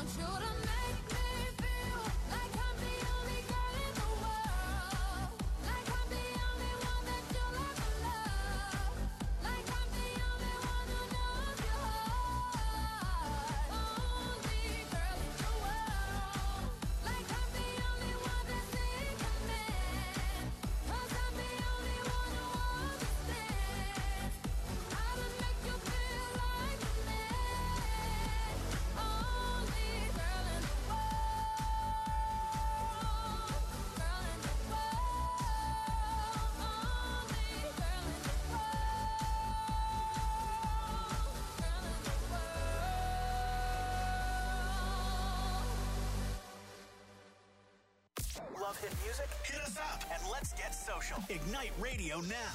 Love hit music? Hit us up and let's get social. Ignite Radio now.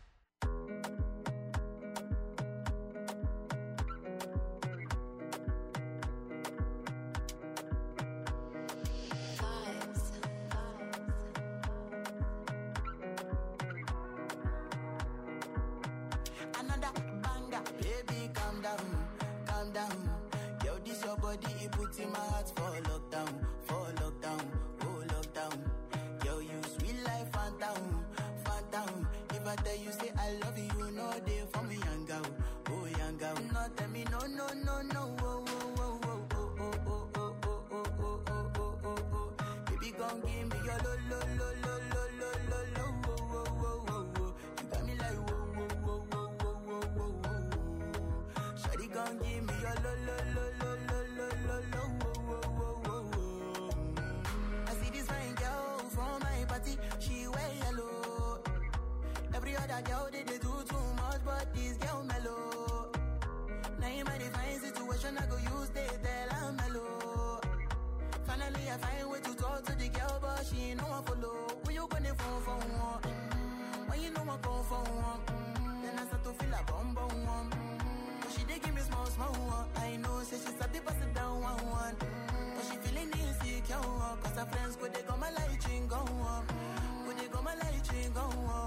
Another banger, baby, calm down, calm down. Yo, this your body, it puts in my heart for lockdown, for lockdown. Yo, you sweet life, phantom, phantom. If I tell you say I love you, you know they for me, young girl, oh young girl. No, tell me no, no, no, no, oh, oh, oh, oh, oh, oh, oh, oh, oh, oh, oh, oh, oh, oh. Baby, gon' give me your lo, lo, lo, lo, lo, lo, lo, lo, oh, oh, oh, oh, oh. You got me like whoa, whoa, whoa, whoa, whoa, whoa, whoa, whoa. Shawty gon' give me your lo, lo, lo, lo, lo, lo, lo, lo, oh, oh, oh, oh, oh. I see this fine girl from my party, she wear yellow. Every other girl they do too much, but this girl mellow. Now in my divine situation, I go use they tell I'm mellow. Finally I find way to talk to the girl, but she ain't no one follow. Who you gonna phone for one? When you know I come for one, then I start to feel a bum bum one. But she dey give me small small one. I know say she's a bit pass it down one. But she feeling insecure, cause her friends go they go my light ring go on. Go they go my light ring go on.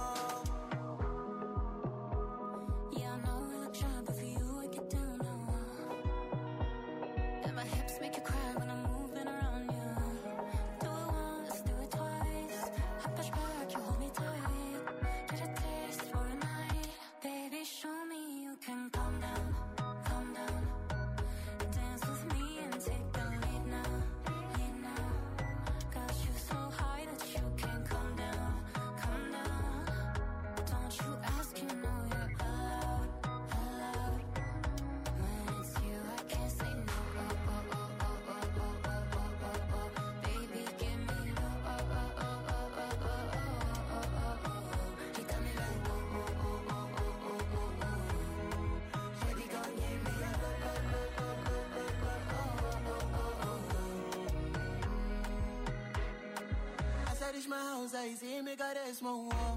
Yeah, I know we look shy, but for you I get down low. And my hips make you cry when I'm moving around you. Do it once, do it twice. I push back, you hold me tight. Get a taste for a night. Baby, show me you can calm down, calm down. Dance with me and take the lead now, lead now. Got you so high that you can't come down, come down. Don't you ask, you know you're allowed, allowed. When it's you, I can't say no. Oh, oh, oh, oh, oh, oh, oh, oh, oh, oh. Baby, give me oh, oh, oh, oh, oh, oh, oh, oh, oh, oh, oh. You got me like oh, oh, oh, oh, oh, oh, oh, oh. Shawty gon' give me a lo, lo, lo, lo, lo, lo, lo, oh, oh, oh, oh. As I reach my house, I see me got a small wall.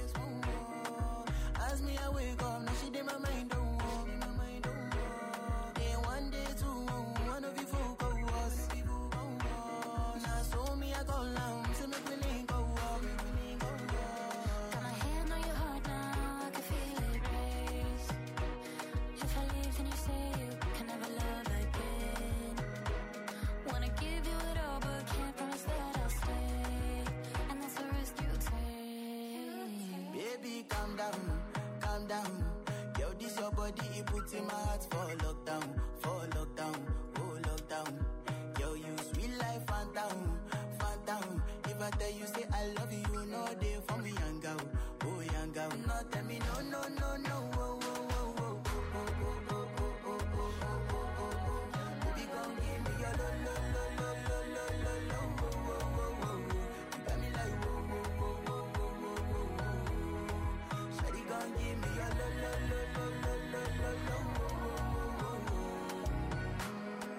As me I wake up, now she did my mind don't walk. Day one, day two, one of you folk go us. Now so me I go down, so make me link go walk. Got my hand on your heart now, I can feel it race. If I leave, then you say you can never love again. Wanna give you it all, but can't promise that I'll stay. And that's the risk you take. Baby, calm down, calm down. Yo, this your body, it puts in my heart for lockdown, oh lockdown. Yo, you sweet life, phantom, phantom. If I tell you say I love you, you know they for me, young girl, oh young girl. No, tell me no, no, no, no, oh, oh, oh, oh, oh, oh, oh, oh, oh, oh, oh, oh, oh, oh. Baby, gon' give me your lo, lo, lo, lo, lo, lo, lo, lo, oh, oh, oh, oh, oh. You got me like whoa, whoa, whoa, whoa, whoa, whoa, whoa, whoa. Shawty gon' give me your lo, lo, lo, lo, lo, lo, lo, lo, oh, oh, oh, oh, oh.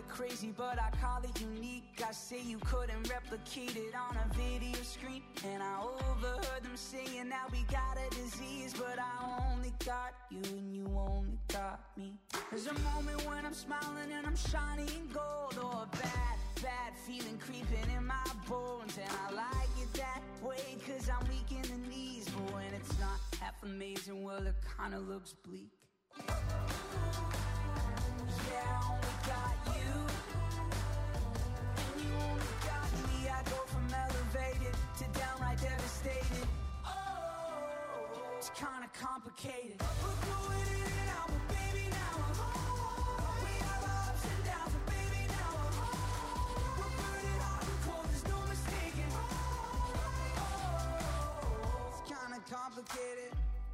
it crazy, but I call it unique. I say you couldn't replicate it on a video screen, and I overheard them saying that we got a disease, but I only got you and you only got me. There's a moment when I'm smiling and I'm shining gold, or a bad feeling creeping in my bones, and I like it that way cause I'm weak in the knees, but when it's not half amazing, well it kinda looks bleak. Yeah, I only got you, and you only got me. I go from elevated to downright devastated. Oh, it's kinda complicated. We're going in and out, but baby now we have our ups and downs, but baby now we're burning hot and cold, there's no mistaking. Oh, it's kinda complicated.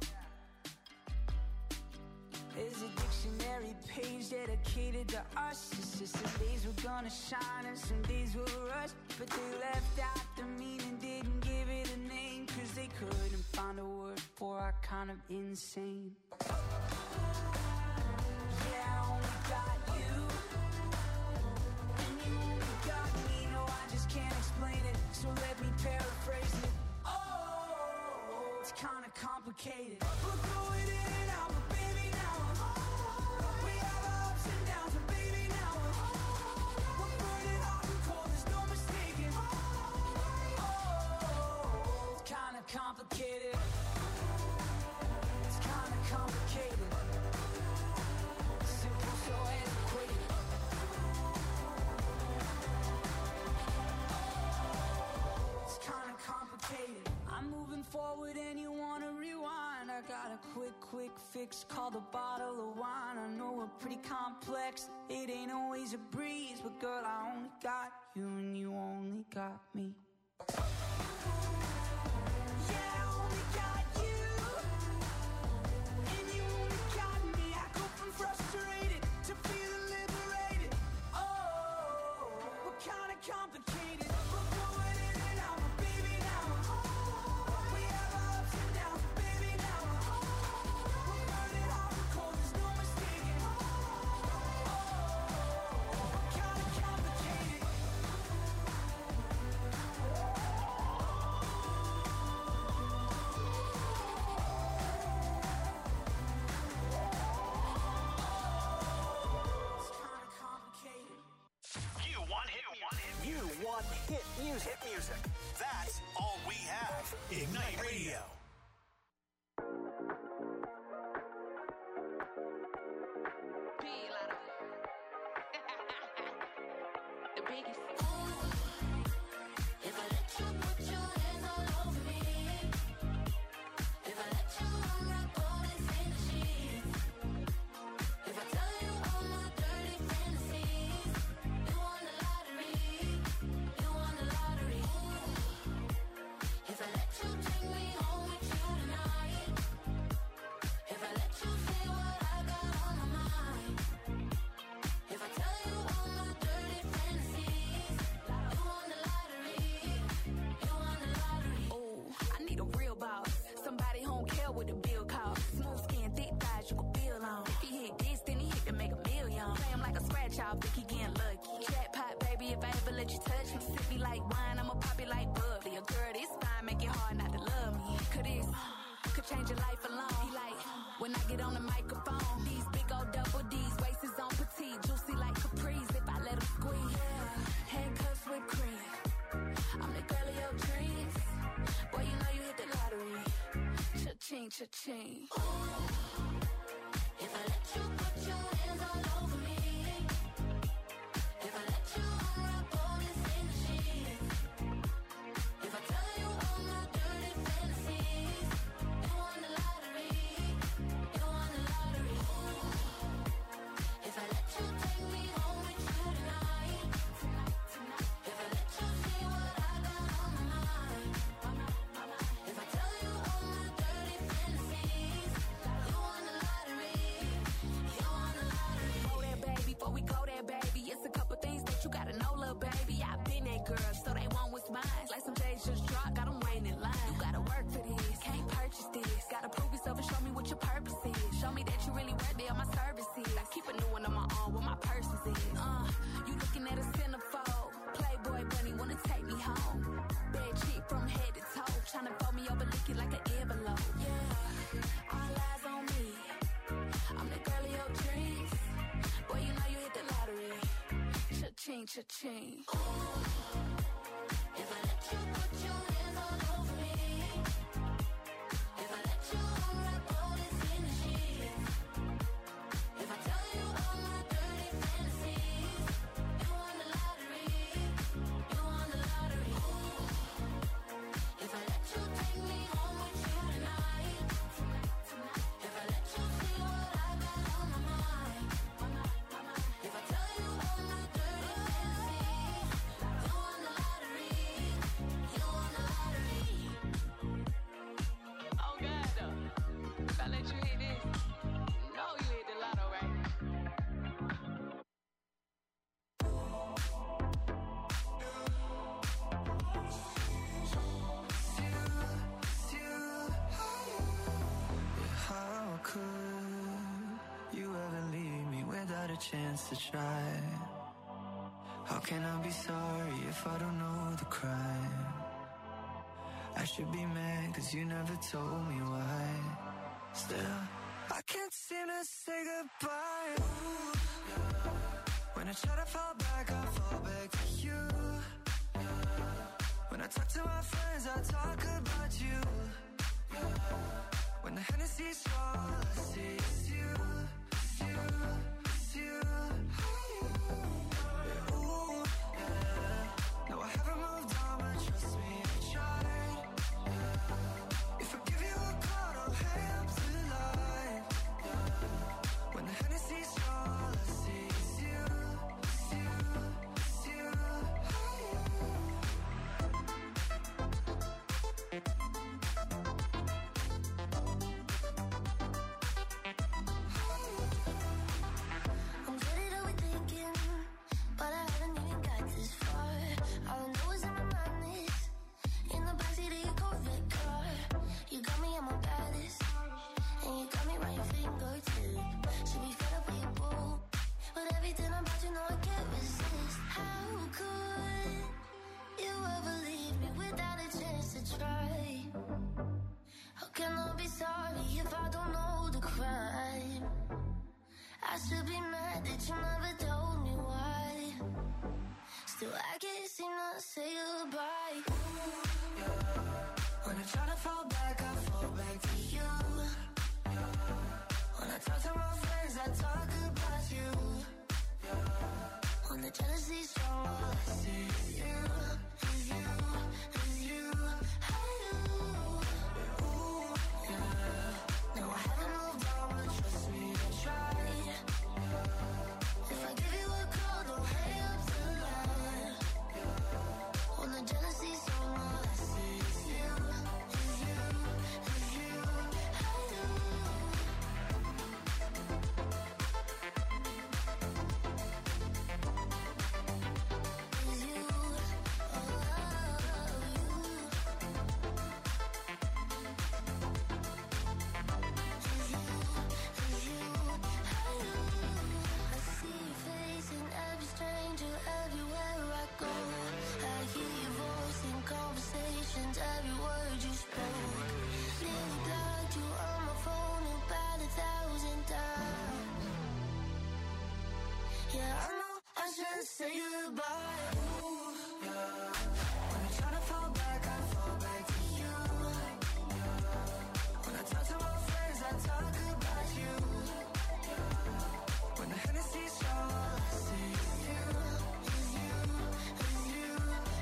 There's a dictionary page dedicated to us. It's just some days we're gonna shine and some days we'll rush, but they left out the meaning, didn't give it a name, cause they couldn't find a word for our kind of insane. Yeah, I only got you, and you only got me. No, I just can't explain it, so let me paraphrase it. Oh, it's kinda complicated. We're going in and out, but baby now we have our ups and downs, but baby now we're burning hot and cold, there's no mistaking. Oh, it's kinda complicated. It's kinda complicated. Simple, so antiquated. It's kinda complicated. I'm moving forward and you wanna rewind. I got a quick fix called a bottle of wine. I know we're pretty complex, it ain't always a breeze, but girl, I only got you and you only got me. Yeah, I only got you, and you only got me. I go from frustrated to feeling liberated. Oh, we're kinda complicated. We're going in and out, but baby now we have our ups and downs, but baby now we're burning hot and cold, there's no mistaking. Oh, we're kinda complicated. It's kinda complicated. You want hit music. You want hit music. Hit music. That's all we have. Ignite Radio. The biggest. If I let you put your hands all over me, if I let you unwrap all this in the sheets, if I tell you all my dirty fantasies, you won the lottery, you won the lottery. If I let you take me home with you tonight, if I let you say what I got on my mind, if I tell you all my dirty fantasies, you won the lottery, you won the lottery. Oh, I need a real boss. Somebody who don't care what the bill costs. Smooth skin, thick thighs, you can feel on. If he hit this, then he hit to make a million. Play him like a scratch off, think he getting lucky. Jackpot, baby, if I ever let you touch me. Sip me like wine, I'ma pop it like bubbly. A girl this fine, make it hard not to love me. Could this, could change your life alone. He like, when I get on the microphone, these big old double D's, waist is on petite, juicy like Caprice. If I let him squeeze, handcuffs with cream. I'm the girl of your dreams. Boy, you know you hit the lottery. Cha-ching, cha-ching. If I let you put your hands all over me, if I let you unwrap all this in the sheets, if I tell you all my dirty fantasies, you won the lottery, you won the lottery. If I let you take me home with you tonight, if I let you see what I got on my mind, if I tell you all my dirty fantasies, you won the lottery, you won the lottery. Go there, baby, before we go there, baby. It's a couple things that you gotta know, little baby. I've been that girl, so they want what's mine. Like some J's just dropped, got them waiting in line. You gotta work for this, can't purchase this. Gotta prove yourself and show me what your purpose is. Show me that you really worth it, all my services. I keep a new one on my own, what my purpose is. You cha-ching. If I let you put your hands all over me, if I let you unwrap all this in the sheets, if I tell you all my dirty fantasies, you won the lottery, you won the lottery. If I let you take me home with you tonight, if I let you see what I got on my mind, if I tell you all my dirty fantasies, you won the lottery, you won the lottery. Oh God, though. If I let you hit this, you know you hit the lotto, right? How could you ever leave me without a chance to try? How can I be sorry if I don't know the crime? I should be mad cause you never told me why. Still, I can't seem to say goodbye. Ooh, yeah. When I try to fall back, I fall back to you. Yeah. When I talk to my friends, I talk about you. Yeah. When the Hennessy's all I see is you, it's you, it's you. Yeah, ooh, yeah. No, I haven't moved on, but trust me, I tried. Yeah. If I give you a call, don't hang up the line. Yeah. When the Hennessy's all I see is you, it's you, it's you. I'm good at overthinking, but I haven't even got this far. All I know is in my mind is in the backseat of your Corvette car. You got me at my baddest, and you got me right your fingertip. Should be fed up with your boo, but everything about you know I can't resist. How could you ever leave me without a chance to try? How can I be sorry if I don't know the crime? I should be mad that you never told me why. Still, I can't seem to say goodbye. Ooh, yeah. When I try to fall back, I fall back to you. Yeah. When I talk to my friends, I talk about you. Yeah. When the jealousy's strong, all I see is you, is you, is you. Ooh, yeah. No, I haven't moved on, but trust me, I tried. If I give you a call, don't hang up the line. When the jealousy's strong, all I see is you, is you, is you. Is you, I see your face in every stranger everywhere I go. I hear your voice in conversations, every word you spoke. Nearly blocked you on my phone about 1,000 times. Yeah, I know I should say goodbye. Ooh, yeah. When I try to fall back, I fall back to you. Yeah. When I talk to my friends, I talk about you. When the Hennessy's strong, all I see is you, is you, is you.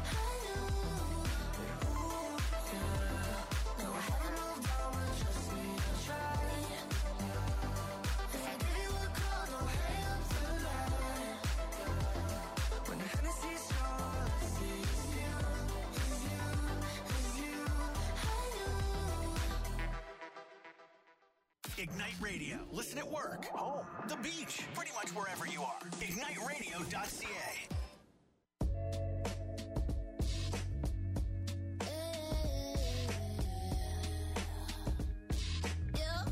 Ooh, yeah. No, I haven't moved on, but trust me, I tried. If I give you a call, don't hang up the line. When the Hennessy's strong, all I see is you, is you, is you. Ignite Radio. Listen at work, home, the beach, pretty much wherever you are. IgniteRadio.ca. Yeah.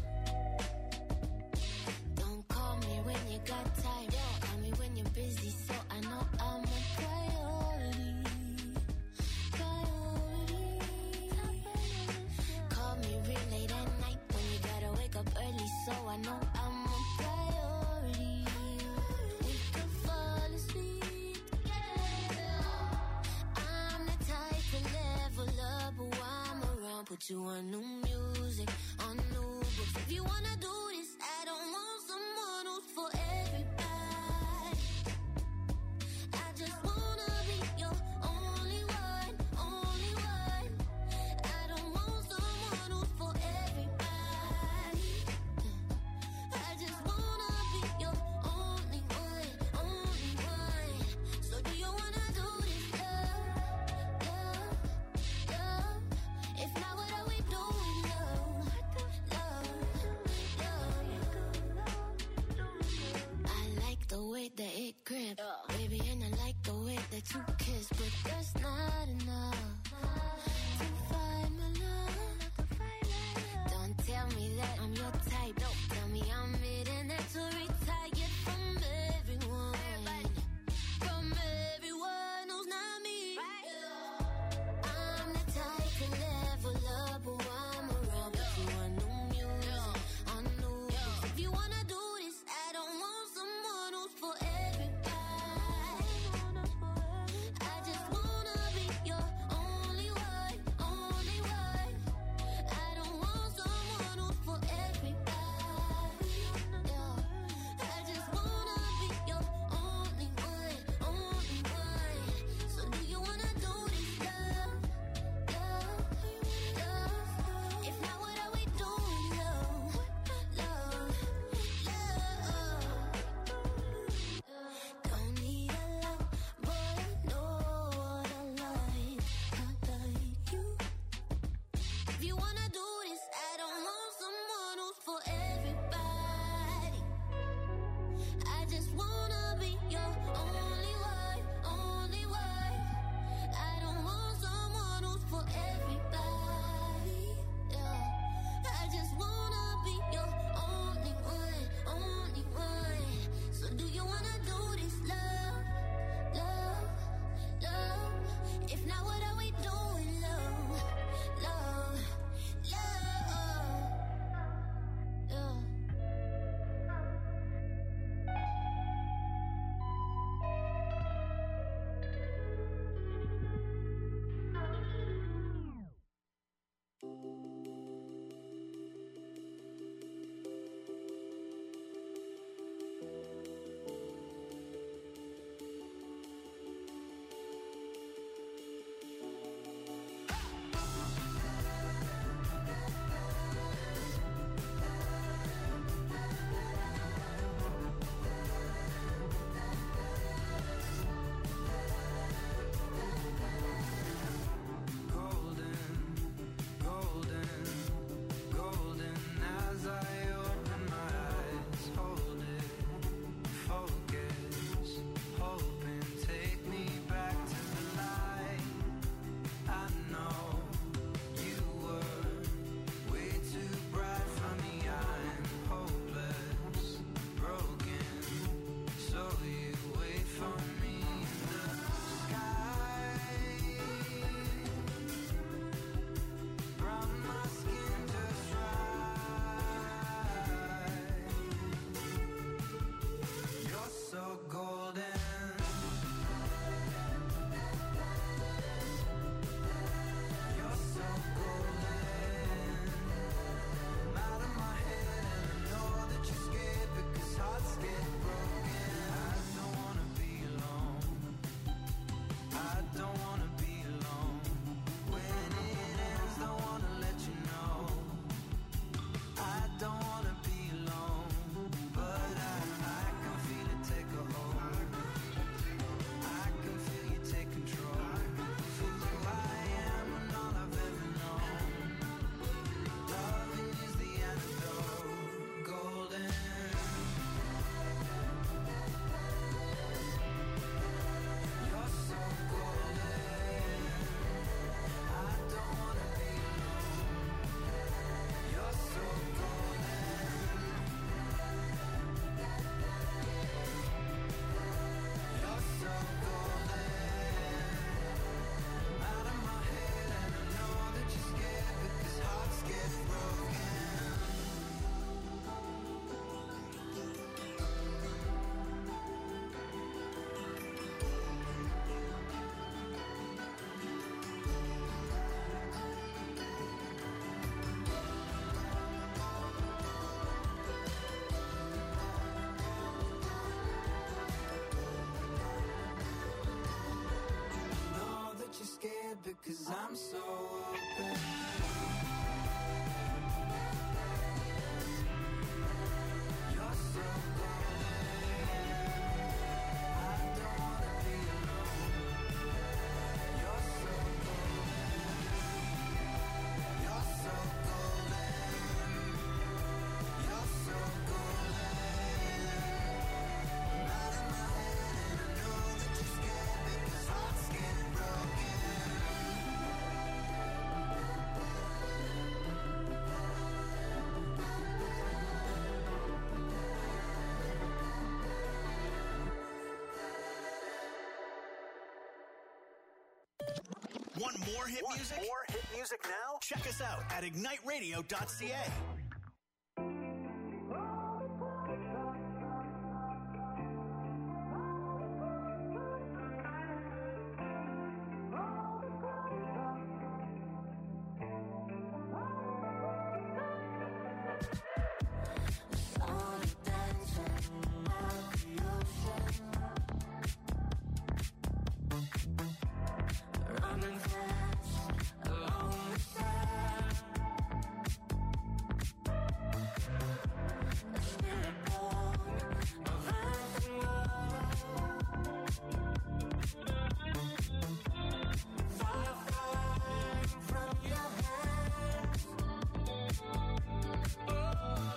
Don't call me when you got time. Call me when you're busy, so I know I'm a priority. Call me real late at night when you gotta wake up early, so I know I'm a priority. We could fall asleep put you on new music, on new books. If you wanna do this, I don't want someone who's for everybody. I just wanna be your only one, only one. I don't want someone who's for everybody. I just wanna be your only one, only one. So do you wanna do this, love, love, love? If not, what are we doing, love, love, love? because I'm so open. You're so golden. I don't wanna be alone. You're so golden. You're so golden. You're so golden. I'm out of my head and I know that you're scared because hearts get broken. Want more hit music? More hit music now? Check us out at igniteradio.ca. Running fast along the sand. A spirit born of earth and water. Fire flying from your hands.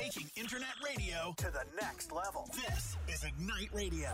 Taking internet radio to the next level. This is Ignite Radio.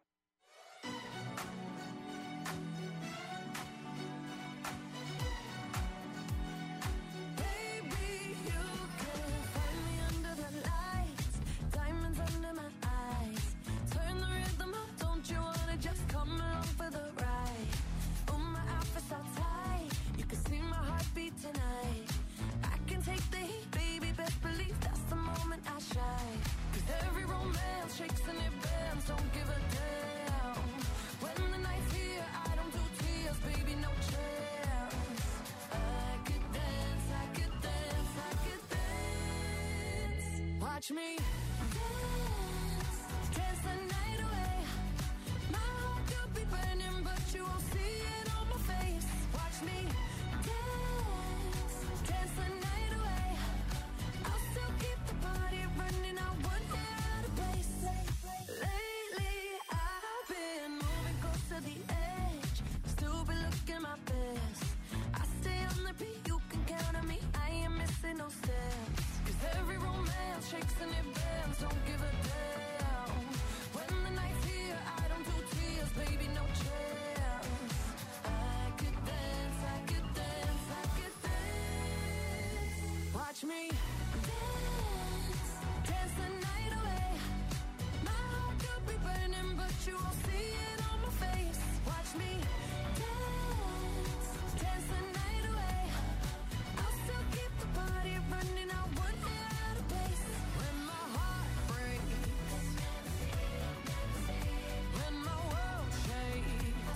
Baby, you can find me under the lights, diamonds under my eyes. Turn the rhythm up, don't you wanna just come along for the ride? Oh, my outfit's all tight, you can see my heartbeat tonight. I can take the heat, baby, best believe that's the moment I shine. 'Cause every romance shakes and it bends, don't give a damn. When the night's here, I don't do tears, baby, no chance. I could dance, I could dance, I could dance. Watch me dance, dance the night away. My heart could be burning, but you won't see it on my face. Watch me dance, dance the night away. I'll still keep the party running, I wouldn't get out of place. Lately, I've been moving close to the edge, still be looking my best. I stay on the beat, you can count on me, I ain't missing no steps. 'Cause every romance shakes and it bends, don't give a damn. When the night's here, I don't do tears, baby, no chance. I could dance, I could dance, I could dance. Watch me dance, dance the night away. My heart could be burning, but you won't see it on my face. Watch me dance, dance the night away. I'll still keep the party running, I wouldn't get out of place. When my heart breaks, when my world shakes,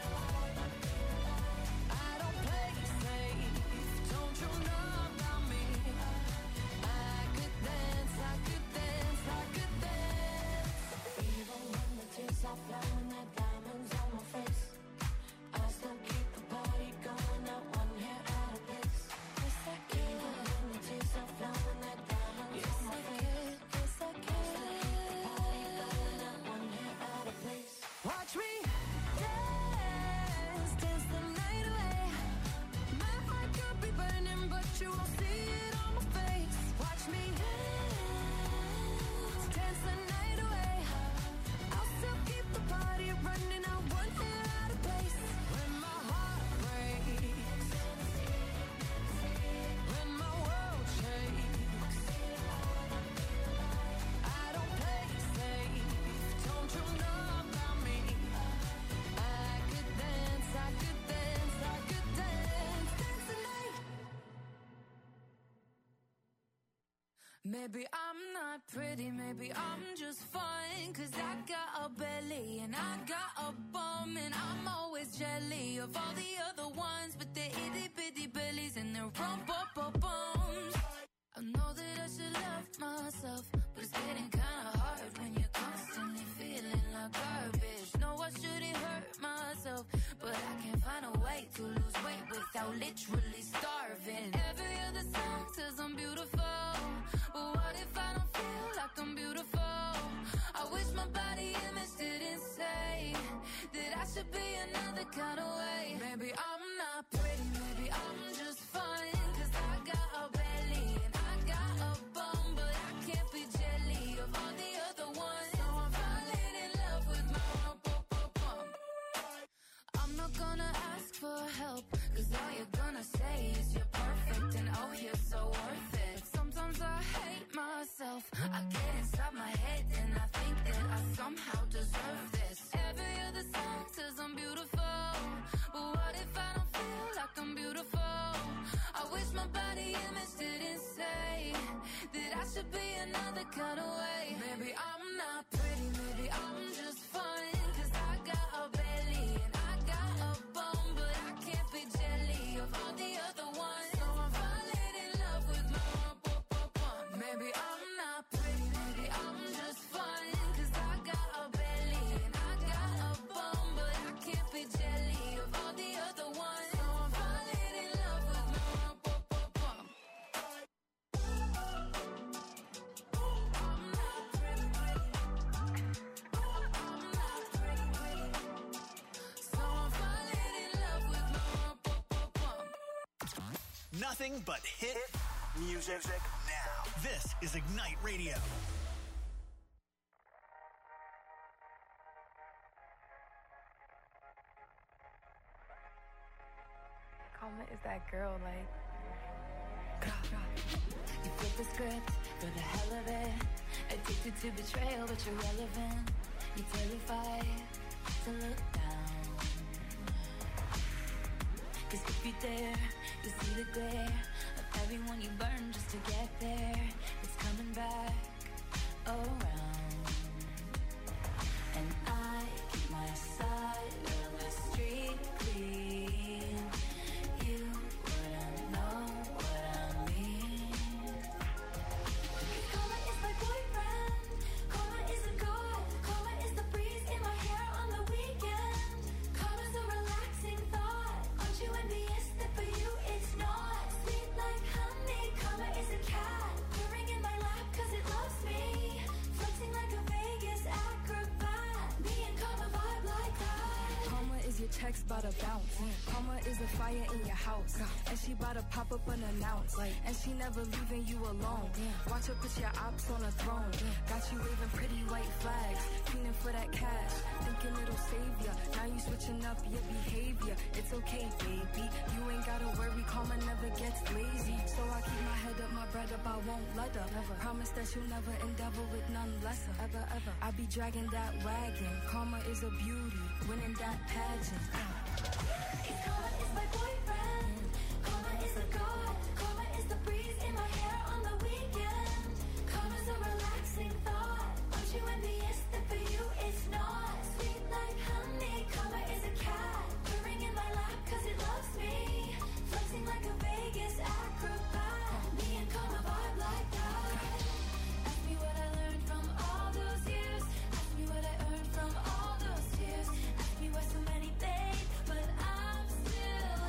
I don't play safe, don't you know about me? I could dance, I could dance, I could dance. Even when the tears are flowing, the diamonds on my face, I still keep the party going, not one hair out of place. Yes, I can. Even when the tears are flowing, the diamonds on my face, yes, I can. Watch me dance, dance the night away. My heart could be burning, but you won't see it on my face. Watch me dance, dance the night away. I'll still keep the party running, I won't get out of place. When my heart breaks, when my world shakes, I don't play safe, don't you know about me? I could dance, I could dance, I could dance, dance the night. Maybe I'm not pretty, maybe I'm just fine. 'Cause I got a belly and I got a bum, and I'm always jelly of all the other ones with their itty bitty bellies and their rump-up-bums. I know that I should love myself, but it's getting kinda hard when you're constantly feeling like garbage. No, I shouldn't hurt myself, but I can't find a way to lose weight without literally starving. Every other song says I'm beautiful, but what if I don't feel like I'm beautiful? I wish my body image didn't say that I should be another kind of way. Maybe I'm not pretty, maybe I'm just fine. 'Cause I got a belly and I got a bum, but I can't be jelly of all the other ones. So I'm falling in love with my bum. I'm not gonna ask for help, 'cause all you're gonna say is you're perfect and oh, you're so worth it. Sometimes I hate myself, I get inside my head and I think that I somehow deserve this. Every other song says I'm beautiful, but what if I don't feel like I'm beautiful? I wish my body image didn't say that I should be another kind of way. Maybe I'm not pretty, maybe I'm just fine. 'Cause I got a belly and I got a bum, but I can't be jelly of all the other ones. So I'm falling in love with my bum. Maybe I'm not pretty, maybe I'm just fine. 'Cause I got a belly and I got a bum, but I can't be jelly of all the other ones. So I'm falling in love with my bum. I'm not pretty, I'm not pretty, so I'm falling in love with my bum. Nothing but hit music now. This is Ignite Radio. Karma is that girl, like. You flip the script for the hell of it. Addicted to betrayal, but you're relevant. You're terrified to look down. 'Cause if you dare, you see the glare of everyone you burn just to get there. It's coming back around. And I keep my side of the street clean. You wouldn't know what I mean. Karma is my boyfriend. Karma is a god. Karma is the breeze in my hair on the weekend. Karma's a relaxing thought. Aren't you envious that for you it's not? Sweet like honey. Karma is a cat purring in my lap 'cause it loves me. Flexing like a Vegas acrobat. Me and Karma vibe like that. Karma is your text bout to bounce. Karma is a fire in your house. And she bout to pop up unannounced. And she never leaving you alone. Watch her put your ops on a throne. Got you waving pretty white flags. Feeling for that cash. Thinking it'll save ya. Now you switching up your behavior. It's okay, baby. You ain't gotta worry. Karma never gets lazy. So I keep my head up, my bread up. I won't let her. Never. Promise that you'll never endeavor with none lesser. Ever, ever. I be dragging that wagon. Karma is a beauty. Winning that pageant. Karma is my boyfriend. Karma is a god. Karma is the breeze in my hair on the weekend. Karma's a relaxing thought. Aren't you envious that for you it's not? Sweet like honey. Karma is a cat purring in my lap 'cause it loves me. Flexing like a Vegas acrobat. Me and Karma vibe like that. Ask me what I learned from all those years. Ask me what I earned from all those tears. Ask me why so many fade, but I'm still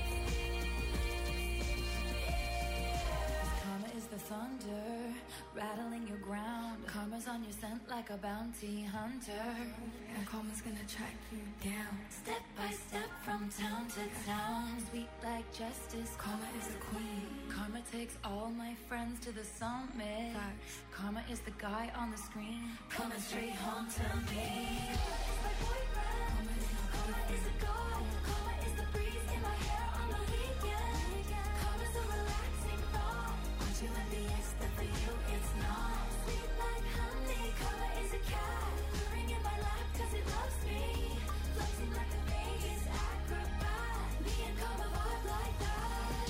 here. Karma is the thunder rattling your ground. Karma's on your scent like a bounty hunter. And karma's gonna track you down. Step by step from town to town. Sweet like justice. Karma is a queen. Karma takes all my friends to the summit. Facts. Karma is the guy on the screen coming straight home to me. Karma is my boyfriend. Karma is a god. Karma is the breeze in my hair on the weekend. Karma's a relaxing thought. Aren't you envious that for you it's not? Sweet like honey. Karma is a cat purring in my lap 'cause it loves me. Flexing like a Vegas acrobat. Me and Karma vibe like that.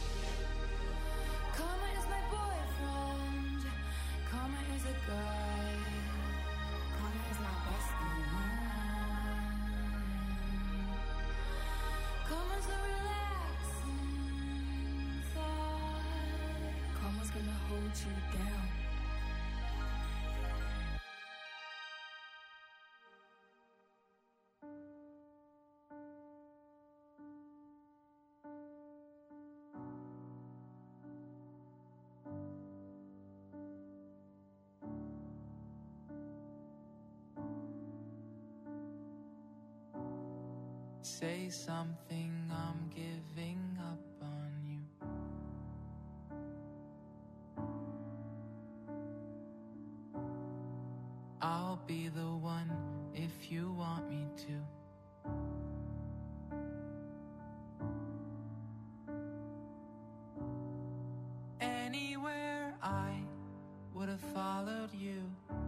Karma is my boyfriend. Karma is a guy. Karma is my bestie. Karma's a relaxing thought. Karma's gonna hold you down. Say something, I'm giving up on you. I'll be the one if you want me to. Anywhere I would have followed you.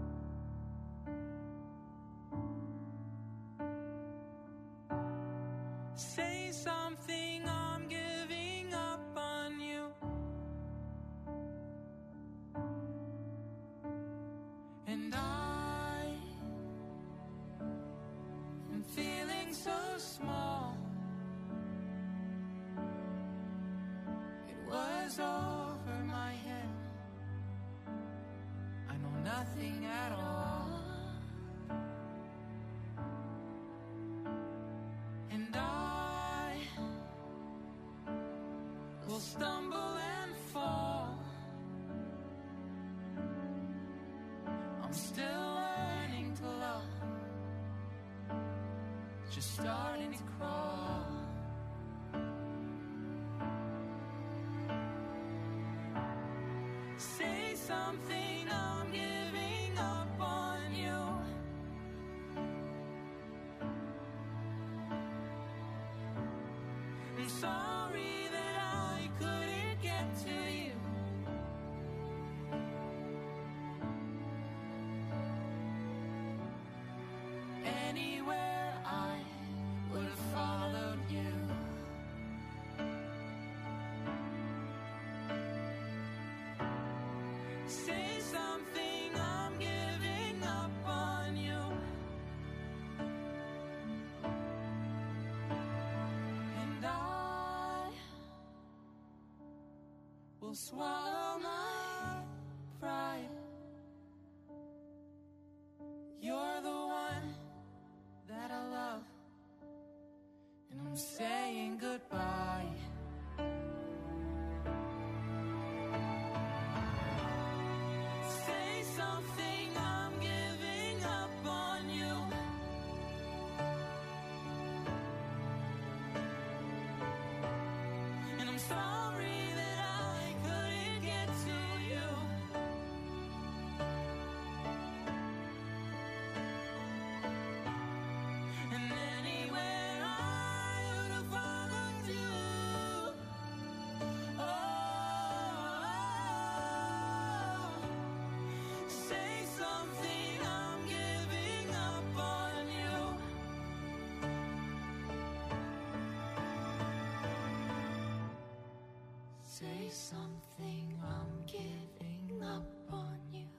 Say something, I'm giving up on you. And I am feeling so small. It was over my head. I know nothing at all. And I will stumble and fall. I'm still learning to love. Just starting to crawl. Say will swallow my pride. You're the one that I love, and I'm saying goodbye. Say something, I'm giving up on you. And I'm sorry that I couldn't get to you. And anywhere I would have followed you. Oh, say something, I'm giving up on you. Say something, I'm giving up on you.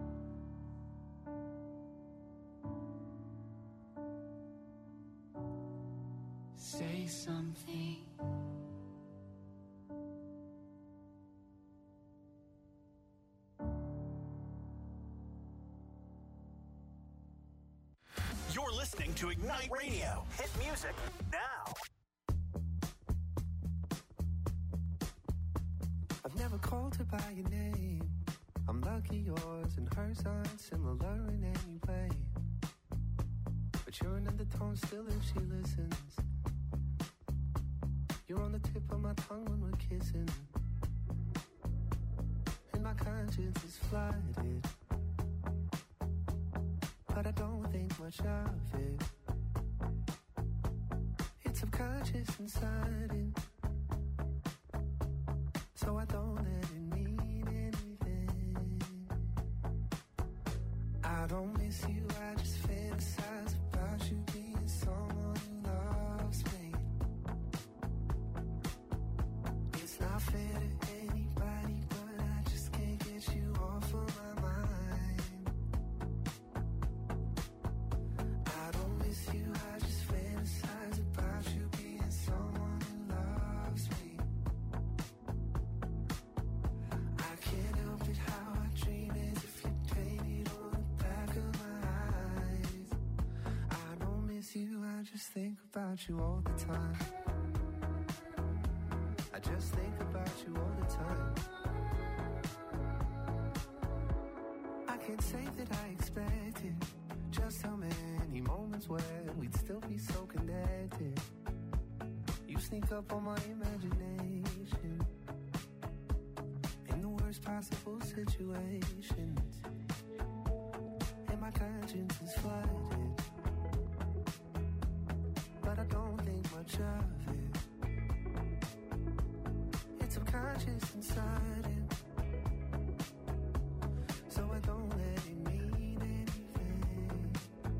Say something. You're listening to Ignite Radio. Hit music now. I've never called her by your name. I'm lucky yours and hers aren't similar in any way. But you're an undertone still if she listens. You're on the tip of my tongue when we're kissing. And my conscience is flooded, but I don't think much of it. It's subconscious and sudden, so I don't let it mean anything. I don't miss you, I just fantasize about you being someone who loves me. It's not fair to anybody, but I just can't get you off of my mind. I don't miss you, I just fantasize about you being someone who loves me. I can't help it how I dream as if you painted on the back of my eyes. I don't miss you, I just think about you all the time. I just think about you all the time. I can't say that I expected just how many moments where we'd still be so connected. You sneak up on my imagination in the worst possible situations, and my conscience is flooded, but I don't think much of it. It's subconscious and sudden, so I don't let it mean anything.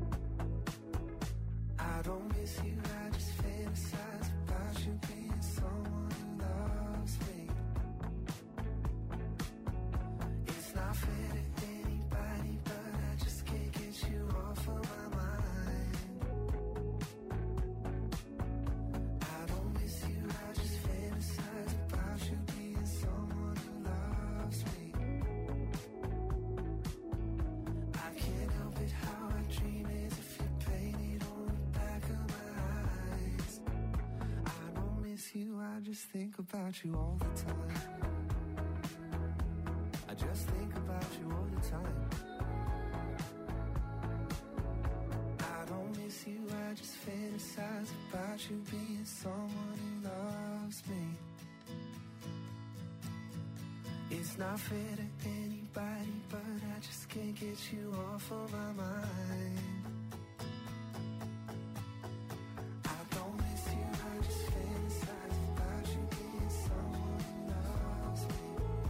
I don't miss you, I just fantasize about you being someone who loves me. It's not fair to anybody, but I just can't get you off of my mind. I don't miss you, I just fantasize about you being someone who loves me. I can't help it how I dream as if you painted on the back of my eyes. I don't miss you, I just think about you all the time. I just think about you all the time. I don't miss you, I just fantasize about you being someone who loves me. It's not fair to anybody, but I just can't get you off of my mind. I don't miss you, I just fantasize about you being someone who loves me.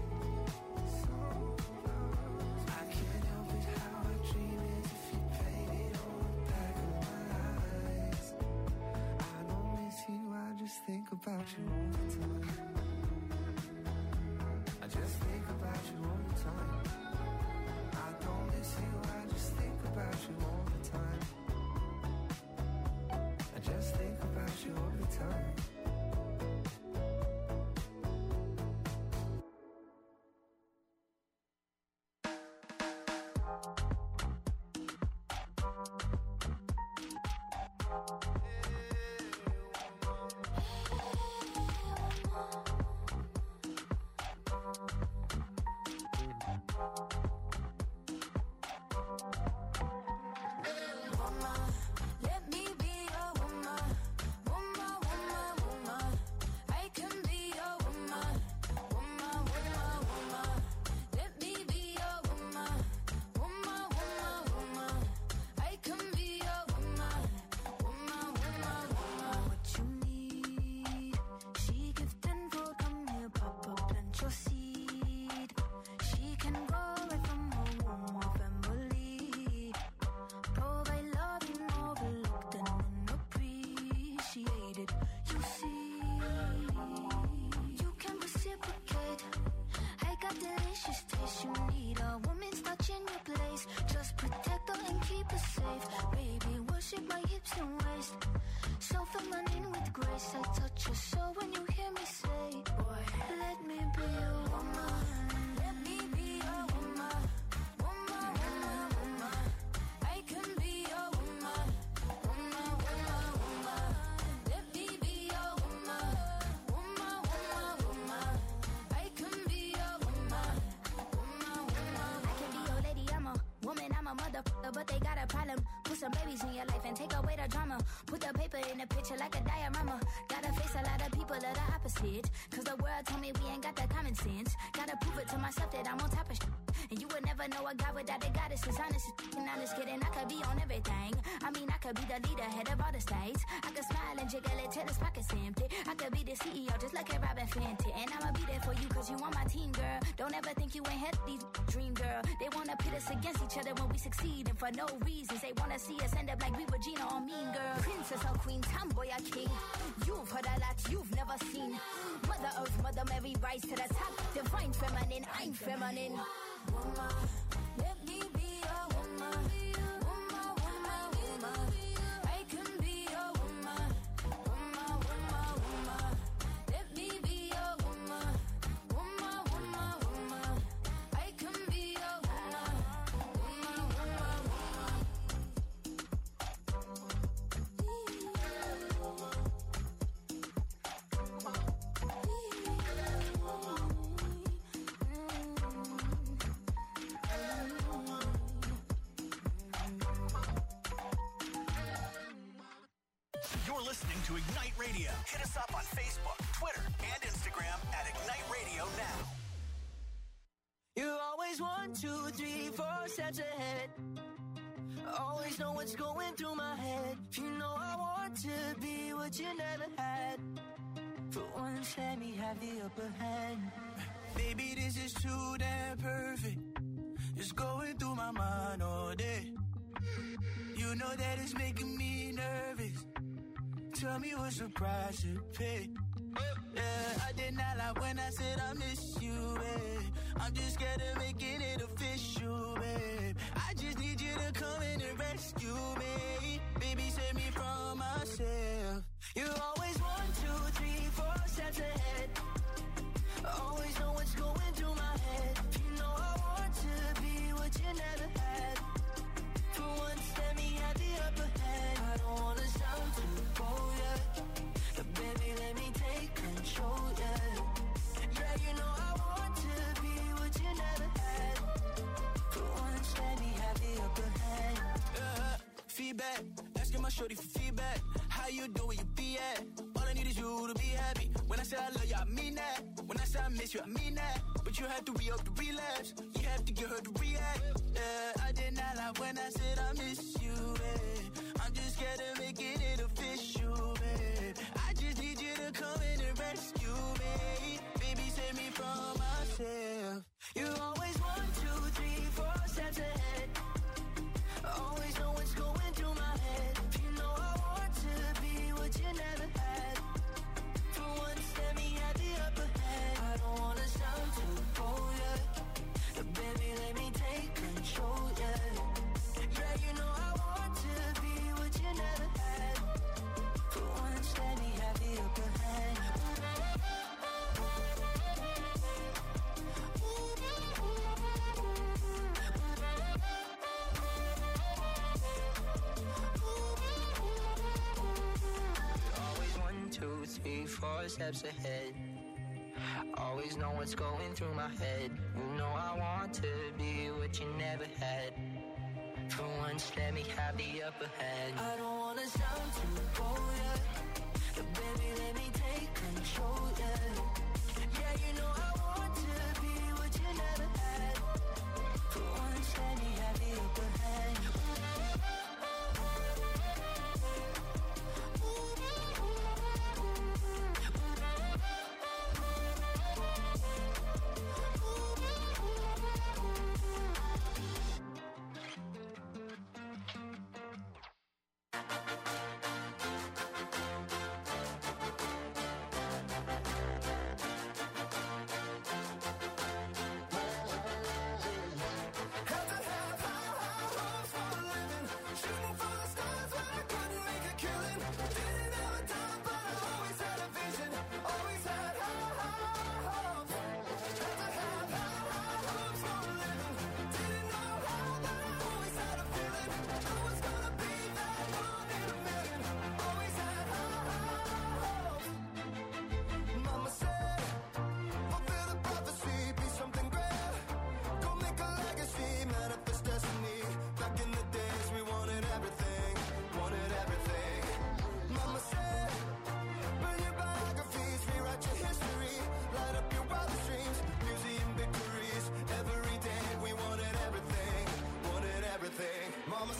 I can't help it how I dream as if you painted on the back of my eyes. I don't miss you, I just think about you all the time. I just think about you all the time. I don't miss you, I just think about you all the time. I just think about you all the time. they got a problem. Put some babies in your life and take away the drama. Put the paper in the picture like a diorama. Gotta face a lot of people of the opposite. Cause the world told me we ain't got the common sense. Gotta prove it to myself that I'm on top of shit. And you would never know a God without the goddess is honest. And honest kidding, I could be on everything. I mean, I could be the leader, head of all the states. I could smile and jiggle it till his pockets empty. I could be the CEO, just like a Robin Fenty. And I'ma be there for you, cause you on my team, girl. Don't ever think you ain't had these dream, girl. They wanna pit us against each other when we succeed. And for no reasons, they wanna see us end up like we were Gina or Mean Girl. Princess or queen, tomboy or king. You've heard a lot you've never seen. Mother Earth, Mother Mary, rise to the top. Divine feminine, I'm feminine. Woman, let me be a woman. Woman, woman, woman. I can be a woman. Woman, woman, woman. Let me be a woman. Woman, woman, woman. I can be a woman. Woman, woman, You're listening to Ignite Radio. Hit us up on Facebook, Twitter, and Instagram at Ignite Radio Now. You always 1, 2, 3, 4 steps ahead. Always know what's going through my head. You know I want to be what you never had. For once, let me have the upper hand. Baby, this is too damn perfect. It's going through my mind all day. You know that it's making me nervous. Tell me what's the price to pay. Yeah, I did not lie when I said I miss you, babe. I'm just scared of making it official, babe. I just need you to come in and rescue me. Baby, save me from myself. You always 1, 2, 3, 4 steps ahead. Always know what's going through my head. You know I want to be what you never had. For once, let me have the upper hand. I don't wanna sound too bold, yeah. But baby, let me take control, yeah. Yeah, you know I want to be what you never had. For once, let me have the upper hand. Feedback, asking my shorty for feedback. How you do where you be at? All I need is you to be happy. When I say I love you, I mean that. When I say I miss you, I mean that. But you have to re-up the relapse. You have to get her to react. Yeah, I did not lie when I said I miss you, babe. I'm just scared of making it official, babe. I just need you to come in and rescue me. Baby, save me from myself. You always 1, 2, 3, 4 steps ahead. Always know what's going through my head. You know I want to be what you never had. For once, let me have the upper hand. I don't wanna sound too bold, yeah. But baby, let me take control, yeah. Yeah, you know I want to be what you never had. For once, let me have the upper hand. Always 1, 2, 3, 4 steps ahead. Always know what's going through my head. You know I want to be what you never had. For once, let me have the upper hand. I don't wanna sound too bold, yeah. But baby, let me take control, yeah. Yeah, you know I want to be what you never had. For once, let me have the upper hand.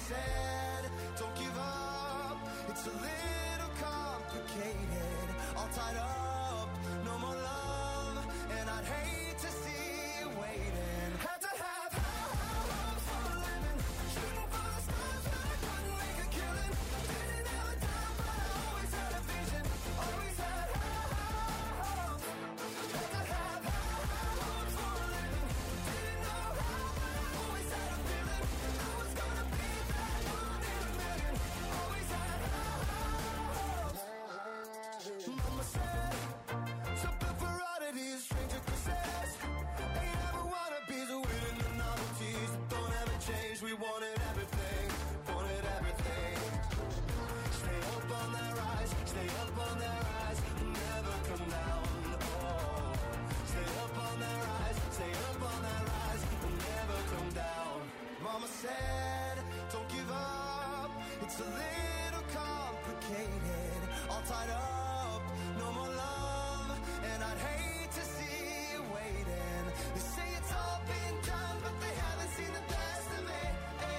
said, don't give up. It's a little complicated. All tied up, no more love, and I'd hate to see you waiting. Had to have high hopes for a living, shooting for the stars, but I couldn't make a killing. Didn't have a dime, but I always had a vision. Always had high hopes. Had to have high hopes for a living. Didn't know how, but I always had a feeling I was gonna be that one in a million. Always had high hopes. Mama said, something for oddities, stranger kisses. Ain't ever wannabes, winning the novelties that don't ever change. We wanted everything, wanted everything. Stay up on that rise, stay up on that rise, never come down. Oh, stay up on that rise, stay up on that rise, never come down. Mama said, don't give up. It's a little complicated, all tied up, no more love, and I'd hate to see you waiting. They say it's all been done, but they haven't seen the best of me.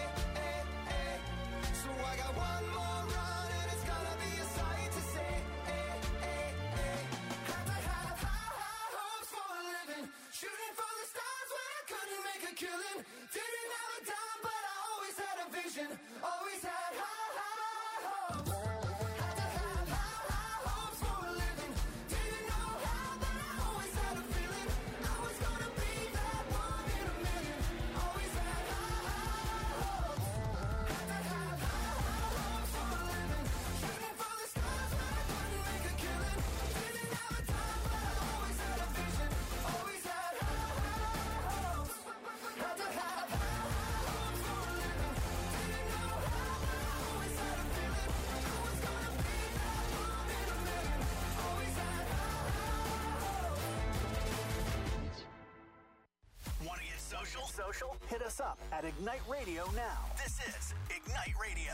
So I got one more run, and it's gonna be a sight to see. Had to have high hopes for a living, shooting for the stars when I couldn't make a killing. Didn't have a dime, but I always had a vision. Always had high hopes. Had to have high hopes for a living. Didn't know how, but I always had a feeling I was gonna be that one in a million. Always had high hopes. Had to have high hopes for a living, shooting for the stars when I couldn't make a killing. Didn't have a dime, but I always had a vision. Always had high hopes. Had to have high hopes for a living. Didn't know how, but I always had a feeling I was gonna be that one in a million. Always had Want to get social? Social? Hit us up at Ignite Radio now. This is Ignite Radio.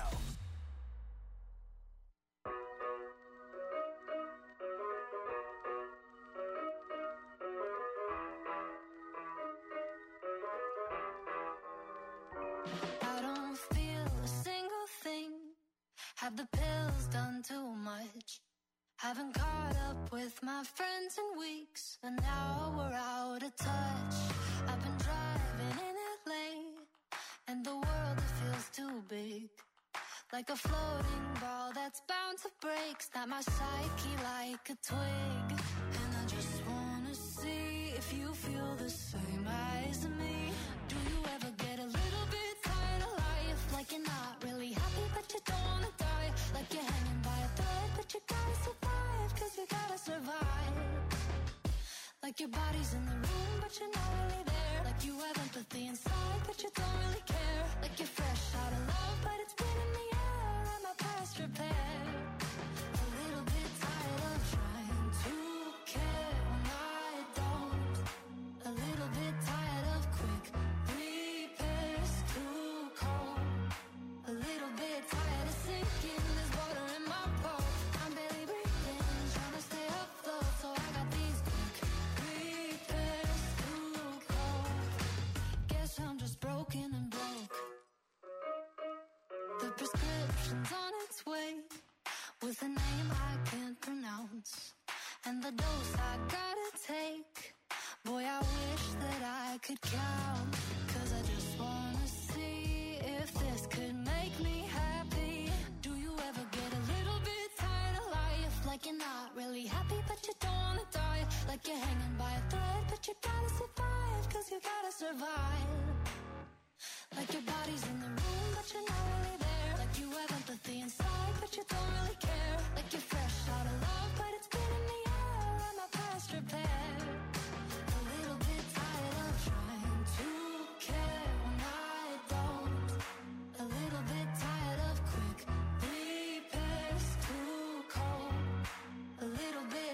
I don't feel a single thing. Have the pills done too much? Haven't caught up with my friends in weeks, and now we're out of touch. I've been driving in LA, and the world it feels too big. Like a floating ball that's bound to break. Snap my psyche like a twig. And I just wanna see if you feel the same as me. Do you ever get a little bit tired of life? Like you're not really happy, but you don't wanna die. Like you're hanging by a thread, but you gotta survive, 'cause you gotta survive. Like your body's in the room, but you're not really there. Like you have empathy inside, but you don't really care. Like you're fresh out of love, but it's been in the air, and my past repair. A little bit tired of trying to care when I don't. A little bit tired of quick repairs, too cold. A little bit tired of sinking, there's water in my boat. I'm barely breathing, trying to stay afloat, so I got these quick repairs, too cold. Guess I'm just broken and broke. The prescription's on its way, with a name I can't pronounce, and the dose I gotta take. Boy, I wish that I could count, 'cause I just wanna see if this could make me happy. Do you ever get a little bit tired of life? Like you're not really happy, but you don't wanna die. Like you're hanging by a thread, but you gotta survive, 'cause you gotta survive. Like your body's in the room, but you're not really there. Like you have empathy inside, but you don't really care. Like you're fresh out of love, but it's been in the air, and my past repair. A little bit tired of trying to care when I don't. A little bit tired of quick repairs, too cold. A little bit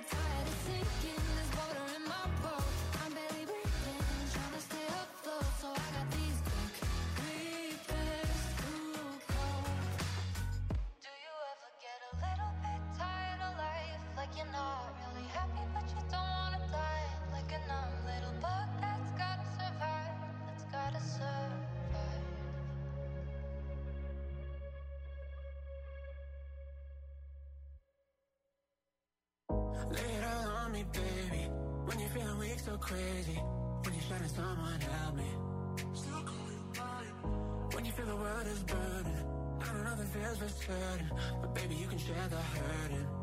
Lay it all on me, baby. When you're feeling weak, so crazy. When you're shining, someone help me. Still call you mine. When you feel the world is burning, I don't know the feels for certain, but baby, you can share the hurting.